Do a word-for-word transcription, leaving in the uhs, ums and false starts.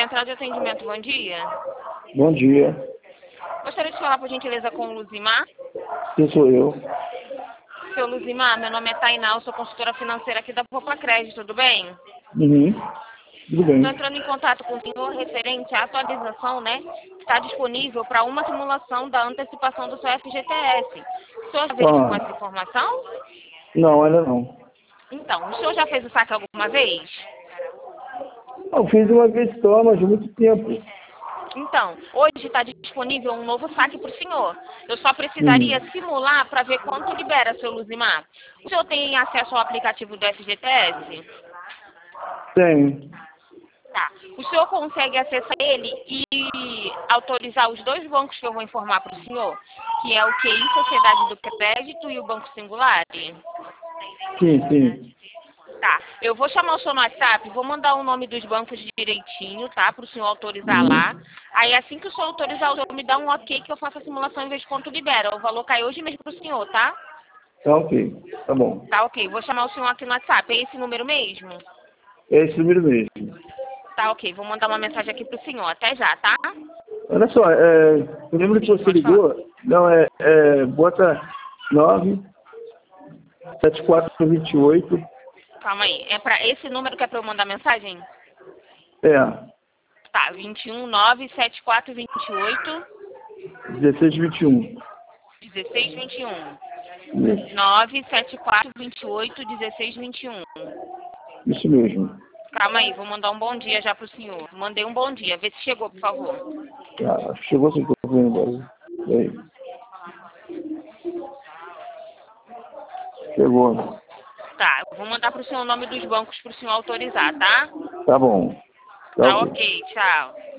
Central de Atendimento, bom dia. Bom dia. Gostaria de falar, por gentileza, com o Luzimar. Quem sou eu? Seu Luzimar, meu nome é Tainá, eu sou consultora financeira aqui da Popa Crédito, tudo bem? Uhum. Tudo bem. Estou entrando em contato com o senhor referente à atualização, né? Que está disponível para uma simulação da antecipação do seu F G T S. O senhor já verificou Ah, essa informação? não, ainda não. Então, o senhor já fez o saque alguma vez? Eu fiz uma vez só, mas há muito tempo. Então, hoje está disponível um novo saque para o senhor. Eu só precisaria Hum. simular para ver quanto libera, seu Luzimar. O senhor tem acesso ao aplicativo do F G T S? Tem. Tá. O senhor consegue acessar ele e autorizar os dois bancos que eu vou informar para o senhor, que é o Q I Sociedade do Crédito e o Banco Singular? Sim, sim. Tá. Eu vou chamar o senhor no WhatsApp, vou mandar o nome dos bancos direitinho, tá? Para o senhor autorizar lá. Uhum. Aí assim que o senhor autorizar, o senhor me dá um ok que eu faço a simulação em vez de quanto libera. O valor cai hoje mesmo para o senhor, tá? Tá ok. Tá bom. Tá ok. Vou chamar o senhor aqui no WhatsApp. É esse número mesmo? É esse número mesmo. Tá ok. Vou mandar uma mensagem aqui pro senhor. Até já, tá? Olha só, é, eu lembro que Sim, você pode falar. ligou. Não, é, é bota nove sete quatro dois oito. Calma aí. É pra esse número que é pra eu mandar mensagem? É, Tá. vinte e um, nove, setenta e quatro, vinte e oito, dezesseis vinte e um. dezesseis, vinte e um. Isso, nove, setenta e quatro, vinte e oito, dezesseis, vinte e um. isso mesmo. Calma aí. Vou mandar um bom dia já pro senhor. Mandei um bom dia. Vê se chegou, por favor. Ah, acho que chegou sem que eu tô vendo agora. Aí. Chegou. Tá. Eu vou mandar pro senhor o nome dos bancos pro senhor autorizar, tá? Tá bom. Tá Tá ok. ok. Tchau.